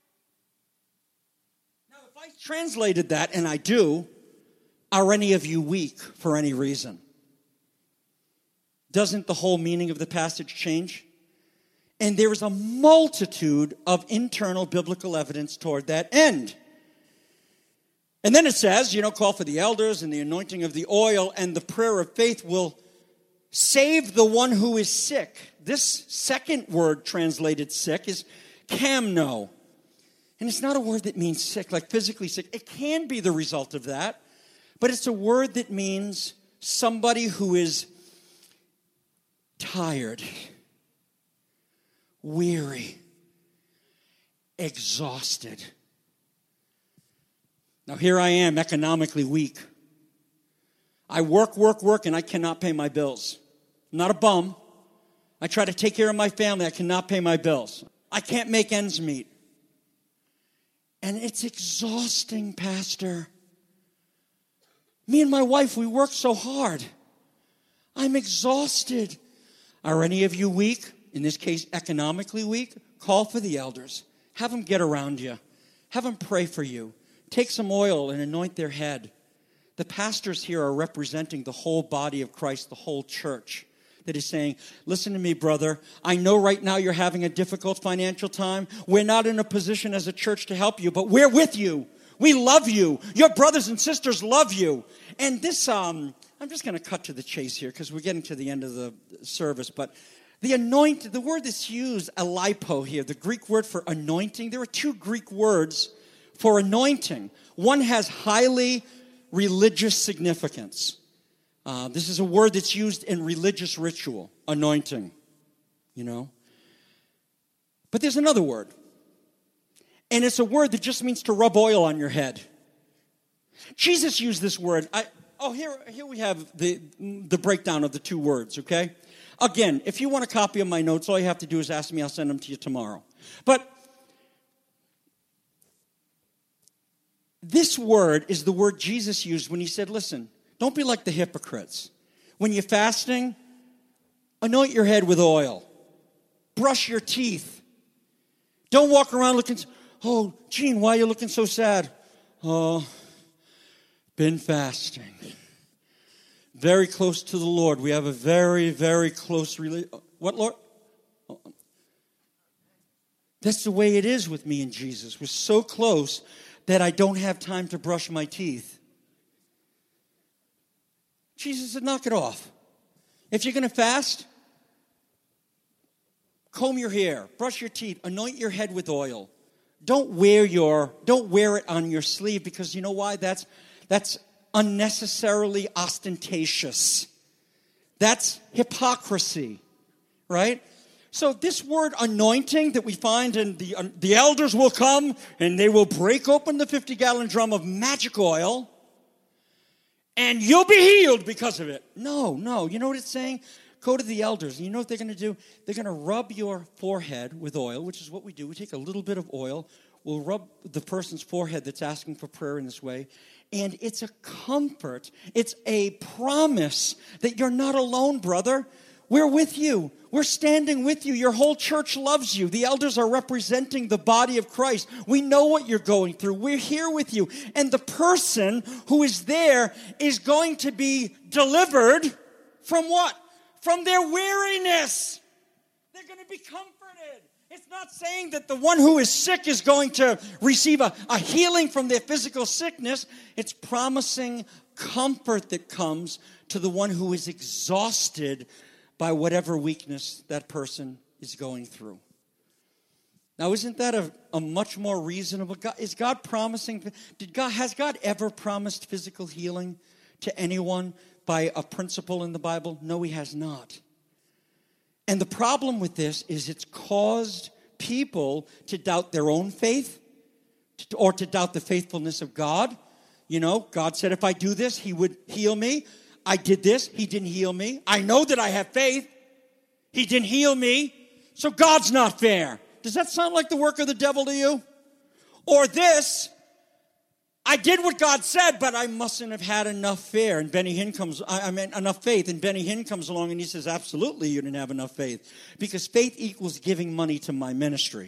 A: Now, if I translated that, and I do, are any of you weak for any reason? Doesn't the whole meaning of the passage change? And there is a multitude of internal biblical evidence toward that end. And then it says, you know, call for the elders and the anointing of the oil, and the prayer of faith will save the one who is sick. This second word translated sick is kamno. And it's not a word that means sick, like physically sick. It can be the result of that, but it's a word that means somebody who is tired, weary, exhausted. Now here I am, economically weak. I work, work, work, and I cannot pay my bills. I'm not a bum. I try to take care of my family. I cannot pay my bills. I can't make ends meet. And it's exhausting, Pastor. Me and my wife, we work so hard. I'm exhausted. Are any of you weak? In this case, economically weak? Call for the elders. Have them get around you. Have them pray for you. Take some oil and anoint their head. The pastors here are representing the whole body of Christ, the whole church, that is saying, listen to me, brother. I know right now you're having a difficult financial time. We're not in a position as a church to help you, but we're with you. We love you. Your brothers and sisters love you. And this, um, I'm just going to cut to the chase here because we're getting to the end of the service. But the anointed, the word that's used, alipo here, the Greek word for anointing, there are two Greek words for anointing. One has highly religious significance. Uh, this is a word that's used in religious ritual, anointing, you know. But there's another word. And it's a word that just means to rub oil on your head. Jesus used this word. I, oh, here, here we have the, the breakdown of the two words, okay? Again, if you want a copy of my notes, all you have to do is ask me. I'll send them to you tomorrow. But this word is the word Jesus used when he said, listen, don't be like the hypocrites. When you're fasting, anoint your head with oil. Brush your teeth. Don't walk around looking, oh, Gene, why are you looking so sad? Oh, been fasting. Very close to the Lord. We have a very, very close relationship. What, Lord? Oh. That's the way it is with me and Jesus. We're so close that I don't have time to brush my teeth. Jesus said, knock it off. If you're going to fast, comb your hair, brush your teeth, anoint your head with oil. Don't wear your, don't wear it on your sleeve because you know why? That's, that's unnecessarily ostentatious. That's hypocrisy, right? So this word anointing that we find in the, uh, the elders will come and they will break open the fifty-gallon drum of magic oil and you'll be healed because of it. No, no. You know what it's saying? Go to the elders. And you know what they're going to do? They're going to rub your forehead with oil, which is what we do. We take a little bit of oil. We'll rub the person's forehead that's asking for prayer in this way. And it's a comfort. It's a promise that you're not alone, brother. We're with you. We're standing with you. Your whole church loves you. The elders are representing the body of Christ. We know what you're going through. We're here with you. And the person who is there is going to be delivered from what? From their weariness. They're going to be comforted. It's not saying that the one who is sick is going to receive a, a healing from their physical sickness. It's promising comfort that comes to the one who is exhausted by whatever weakness that person is going through. Now, isn't that a, a much more reasonable? God, is God promising? Did God has God ever promised physical healing to anyone by a principle in the Bible? No, He has not. And the problem with this is it's caused people to doubt their own faith or to doubt the faithfulness of God. You know, God said if I do this, He would heal me. I did this, He didn't heal me. I know that I have faith. He didn't heal me. So God's not fair. Does that sound like the work of the devil to you? Or this, I did what God said, but I mustn't have had enough faith. And Benny Hinn comes, I mean, enough faith. And Benny Hinn comes along and he says, absolutely, you didn't have enough faith. Because faith equals giving money to my ministry.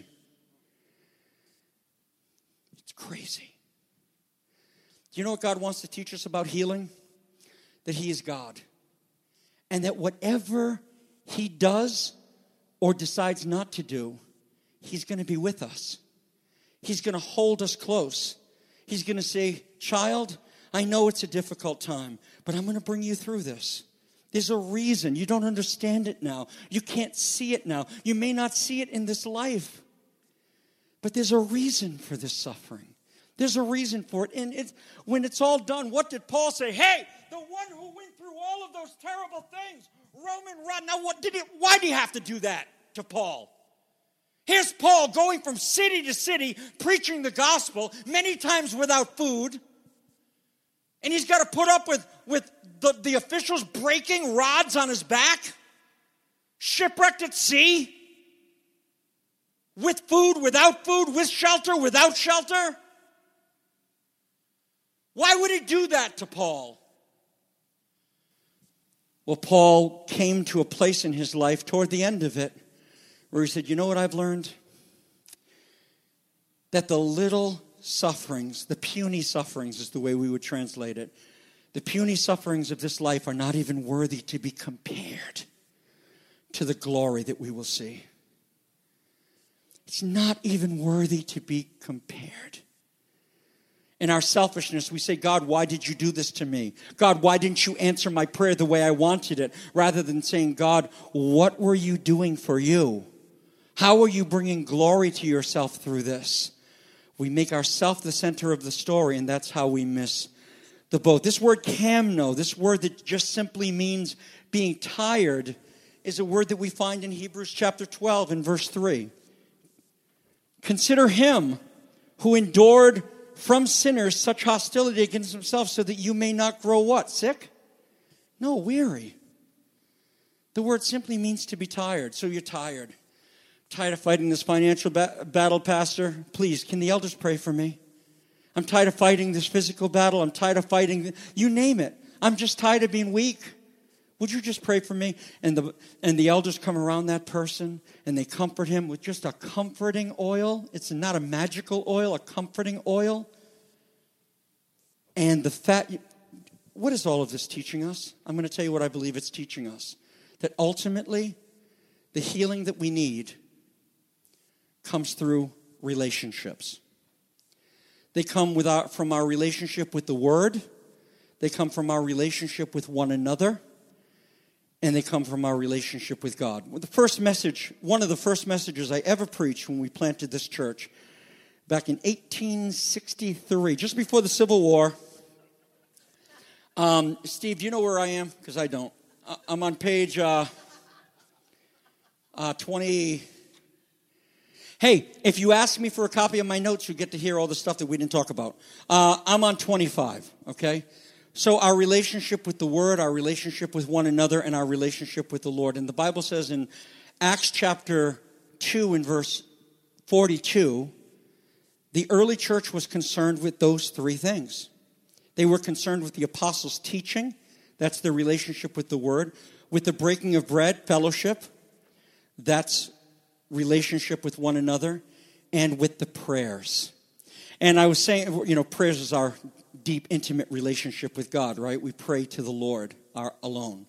A: It's crazy. Do you know what God wants to teach us about healing? That He is God. And that whatever He does or decides not to do, He's going to be with us. He's going to hold us close. He's going to say, child, I know it's a difficult time, but I'm going to bring you through this. There's a reason. You don't understand it now. You can't see it now. You may not see it in this life. But there's a reason for this suffering. There's a reason for it. And it's, when it's all done, what did Paul say? Hey, the one who went through all of those terrible things, Roman rod. Now, what did it? Why did he have to do that to Paul? Here's Paul going from city to city, preaching the gospel, many times without food. And he's got to put up with, with the, the officials breaking rods on his back, shipwrecked at sea, with food, without food, with shelter, without shelter. Why would he do that to Paul? Well, Paul came to a place in his life toward the end of it where he said, you know what I've learned? That the little sufferings, the puny sufferings is the way we would translate it, the puny sufferings of this life are not even worthy to be compared to the glory that we will see. It's not even worthy to be compared. In our selfishness, we say, God, why did you do this to me? God, why didn't you answer my prayer the way I wanted it? Rather than saying, God, what were you doing for you? How are you bringing glory to yourself through this? We make ourselves the center of the story, and that's how we miss the boat. This word kamno, this word that just simply means being tired, is a word that we find in Hebrews chapter twelve and verse three. Consider him who endured from sinners such hostility against himself so that you may not grow what? Sick? No, weary. The word simply means to be tired. So you're tired. Tired of fighting this financial ba- battle, Pastor? Please, can the elders pray for me? I'm tired of fighting this physical battle. I'm tired of fighting, the, you name it. I'm just tired of being weak. Would you just pray for me? And the and the elders come around that person and they comfort him with just a comforting oil. It's not a magical oil, a comforting oil. And the fat, what is all of this teaching us? I'm going to tell you what I believe it's teaching us. That ultimately, the healing that we need comes through relationships. They come with our, from our relationship with the Word. They come from our relationship with one another. And they come from our relationship with God. Well, the first message, one of the first messages I ever preached when we planted this church, back in eighteen sixty-three, just before the Civil War. Um, Steve, do you know where I am? Because I don't. I'm on page uh, uh, twenty. Hey, if you ask me for a copy of my notes, you get to hear all the stuff that we didn't talk about. Uh, I'm on twenty-five, okay? So our relationship with the Word, our relationship with one another, and our relationship with the Lord. And the Bible says in Acts chapter two and verse forty-two, the early church was concerned with those three things. They were concerned with the apostles' teaching. That's their relationship with the Word. With the breaking of bread, fellowship. That's relationship with one another. And with the prayers. And I was saying, you know, prayers is our deep, intimate relationship with God, right? We pray to the Lord our, alone.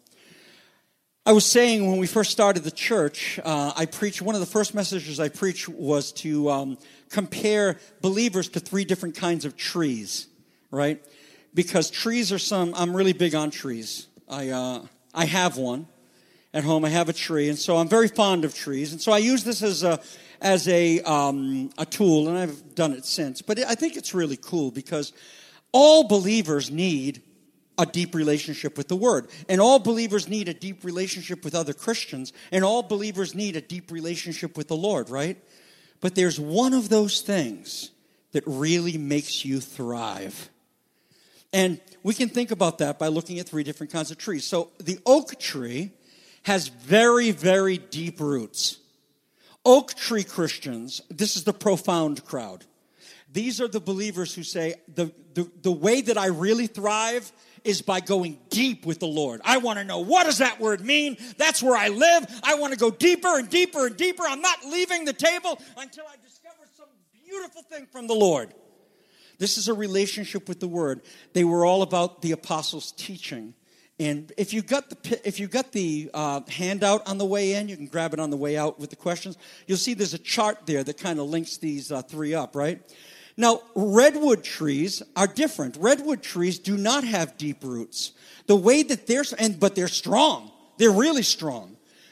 A: I was saying when we first started the church, uh, I preached, one of the first messages I preached was to um, compare believers to three different kinds of trees, right? Because trees are some, I'm really big on trees. I uh, I have one at home. I have a tree, and so I'm very fond of trees. And so I use this as a as a um, a tool, and I've done it since. But I think it's really cool because all believers need a deep relationship with the Word. And all believers need a deep relationship with other Christians. And all believers need a deep relationship with the Lord, right? But there's one of those things that really makes you thrive. And we can think about that by looking at three different kinds of trees. So the oak tree has very, very deep roots. Oak tree Christians, this is the profound crowd. These are the believers who say, the, the, the way that I really thrive is by going deep with the Lord. I want to know, what does that word mean? That's where I live. I want to go deeper and deeper and deeper. I'm not leaving the table until I discover some beautiful thing from the Lord. This is a relationship with the Word. They were all about the apostles' teaching. And if you got the if you got the uh, handout on the way in, you can grab it on the way out with the questions. You'll see there's a chart there that kind of links these uh, three up, right? Now, redwood trees are different. Redwood trees do not have deep roots. The way that they're, and but they're strong. They're really strong.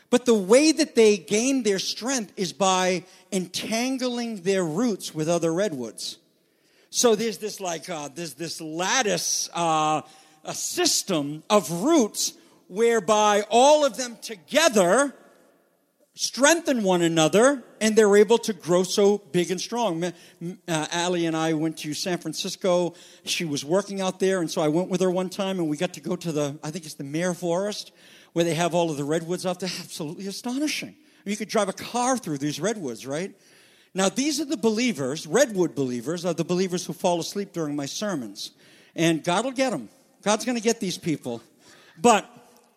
A: But the way that they gain their strength is by entangling their roots with other redwoods. So there's this like, uh, there's this lattice, uh, a system of roots whereby all of them together strengthen one another, and they're able to grow so big and strong. Uh, Allie and I went to San Francisco. She was working out there, and so I went with her one time, and we got to go to the, I think it's the Mare Forest, where they have all of the redwoods out there. Absolutely astonishing. I mean, you could drive a car through these redwoods, right? Now, these are the believers, redwood believers, are the believers who fall asleep during my sermons. And God will get them. God's going to get these people. But,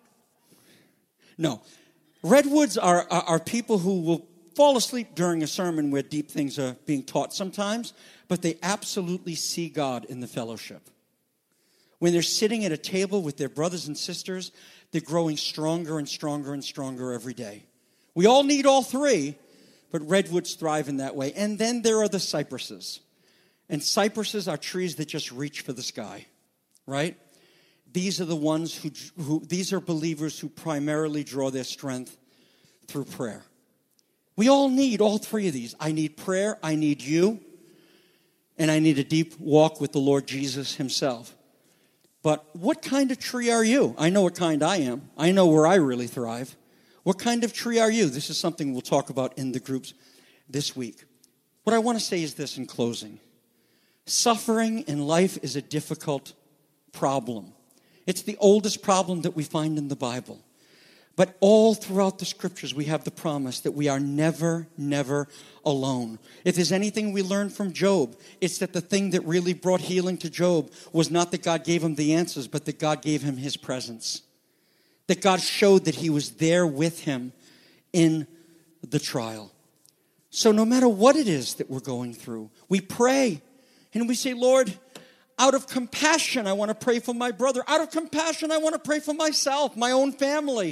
A: no. Redwoods are, are, are people who will fall asleep during a sermon where deep things are being taught sometimes, but they absolutely see God in the fellowship. When they're sitting at a table with their brothers and sisters, they're growing stronger and stronger and stronger every day. We all need all three, but redwoods thrive in that way. And then there are the cypresses. And cypresses are trees that just reach for the sky, right? These are the ones who, who these are believers who primarily draw their strength through prayer. We all need all three of these. I need prayer, I need you, and I need a deep walk with the Lord Jesus himself. But what kind of tree are you? I know what kind I am. I know where I really thrive. What kind of tree are you? This is something we'll talk about in the groups this week. What I want to say is this in closing. Suffering in life is a difficult problem. It's the oldest problem that we find in the Bible. But all throughout the scriptures, we have the promise that we are never, never alone. If there's anything we learn from Job, it's that the thing that really brought healing to Job was not that God gave him the answers, but that God gave him his presence. That God showed that he was there with him in the trial. So no matter what it is that we're going through, we pray and we say, Lord, out of compassion, I want to pray for my brother. Out of compassion, I want to pray for myself, my own family.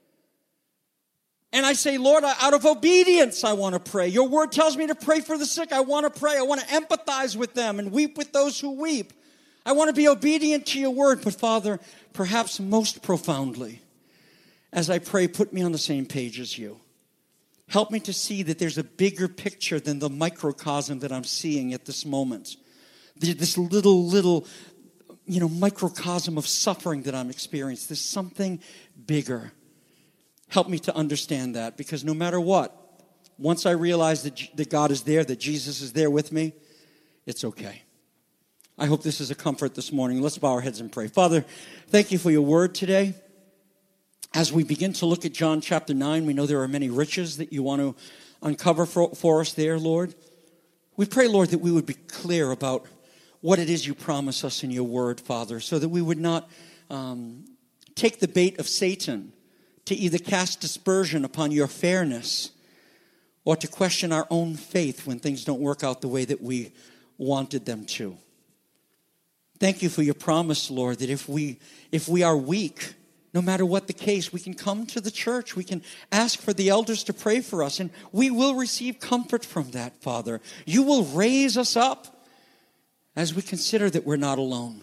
A: And I say, Lord, out of obedience, I want to pray. Your word tells me to pray for the sick. I want to pray. I want to empathize with them and weep with those who weep. I want to be obedient to your word. But Father, perhaps most profoundly, as I pray, put me on the same page as you. Help me to see that there's a bigger picture than the microcosm that I'm seeing at this moment. This little, little, you know, microcosm of suffering that I'm experiencing. There's something bigger. Help me to understand that, because no matter what, once I realize that, that God is there, that Jesus is there with me, it's okay. I hope this is a comfort this morning. Let's bow our heads and pray. Father, thank you for your word today. As we begin to look at John chapter nine, we know there are many riches that you want to uncover for, for us there, Lord. We pray, Lord, that we would be clear about what it is you promise us in your word, Father, so that we would not um, take the bait of Satan to either cast dispersion upon your fairness or to question our own faith when things don't work out the way that we wanted them to. Thank you for your promise, Lord, that if we if we are weak, no matter what the case, we can come to the church. We can ask for the elders to pray for us, and we will receive comfort from that, Father. You will raise us up as we consider that we're not alone.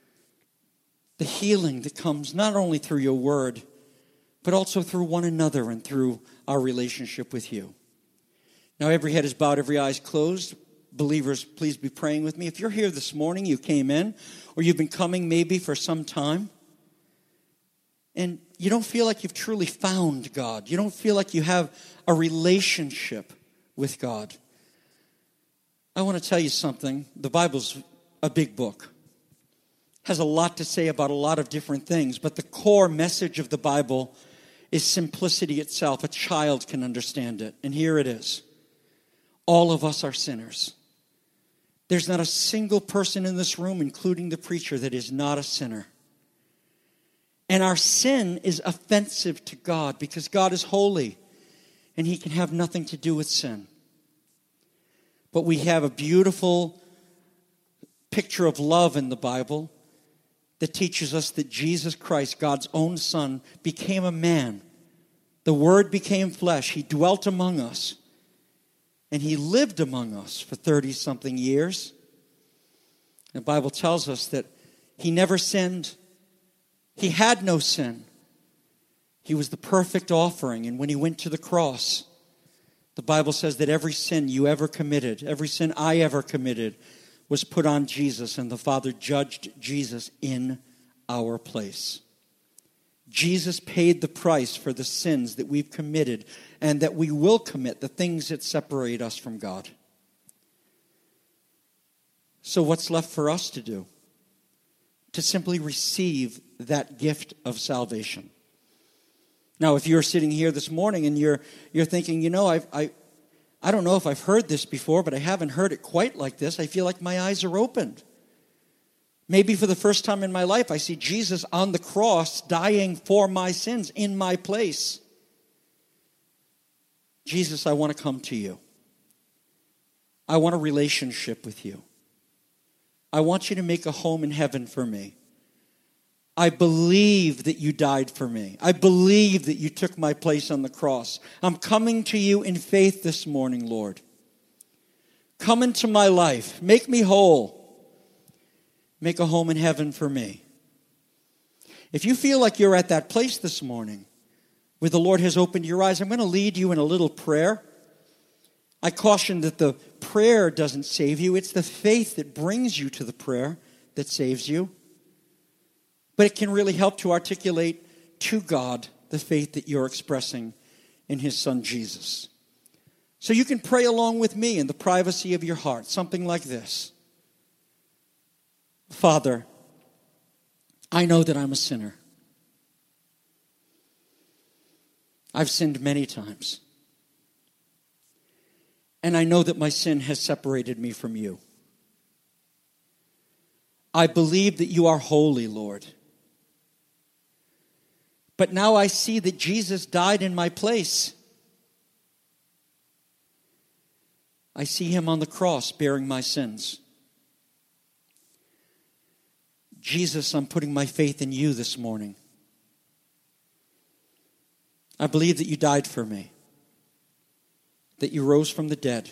A: The healing that comes not only through your word, but also through one another and through our relationship with you. Now, every head is bowed, every eye is closed. Believers, please be praying with me. If you're here this morning, you came in, or you've been coming maybe for some time, and you don't feel like you've truly found God. You don't feel like you have a relationship with God. I want to tell you something. The Bible's a big book. It has a lot to say about a lot of different things, but the core message of the Bible is simplicity itself. A child can understand it. And here it is. All of us are sinners. There's not a single person in this room, including the preacher, that is not a sinner. And our sin is offensive to God because God is holy and he can have nothing to do with sin. But we have a beautiful picture of love in the Bible that teaches us that Jesus Christ, God's own Son, became a man. The Word became flesh. He dwelt among us. And he lived among us for thirty-something years. The Bible tells us that he never sinned. He had no sin. He was the perfect offering, and when he went to the cross, the Bible says that every sin you ever committed, every sin I ever committed, was put on Jesus, and the Father judged Jesus in our place. Jesus paid the price for the sins that we've committed and that we will commit, the things that separate us from God. So what's left for us to do? To simply receive that gift of salvation. Now, if you're sitting here this morning and you're you're thinking, you know, I've, I I don't know if I've heard this before, but I haven't heard it quite like this. I feel like my eyes are opened. Maybe for the first time in my life, I see Jesus on the cross dying for my sins in my place. Jesus, I want to come to you. I want a relationship with you. I want you to make a home in heaven for me. I believe that you died for me. I believe that you took my place on the cross. I'm coming to you in faith this morning, Lord. Come into my life. Make me whole. Make a home in heaven for me. If you feel like you're at that place this morning where the Lord has opened your eyes, I'm going to lead you in a little prayer. I caution that the prayer doesn't save you. It's the faith that brings you to the prayer that saves you. But it can really help to articulate to God the faith that you're expressing in his Son Jesus. So you can pray along with me in the privacy of your heart, something like this. Father, I know that I'm a sinner. I've sinned many times. And I know that my sin has separated me from you. I believe that you are holy, Lord. But now I see that Jesus died in my place. I see him on the cross bearing my sins. Jesus, I'm putting my faith in you this morning. I believe that you died for me, that you rose from the dead.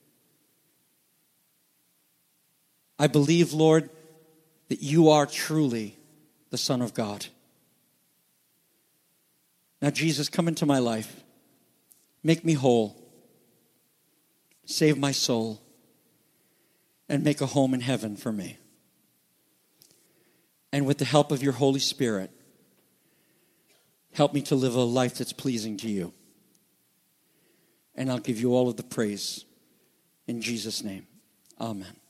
A: I believe, Lord, that you are truly the Son of God. Now, Jesus, come into my life. Make me whole. Save my soul. And make a home in heaven for me. And with the help of your Holy Spirit, help me to live a life that's pleasing to you. And I'll give you all of the praise in Jesus' name. Amen.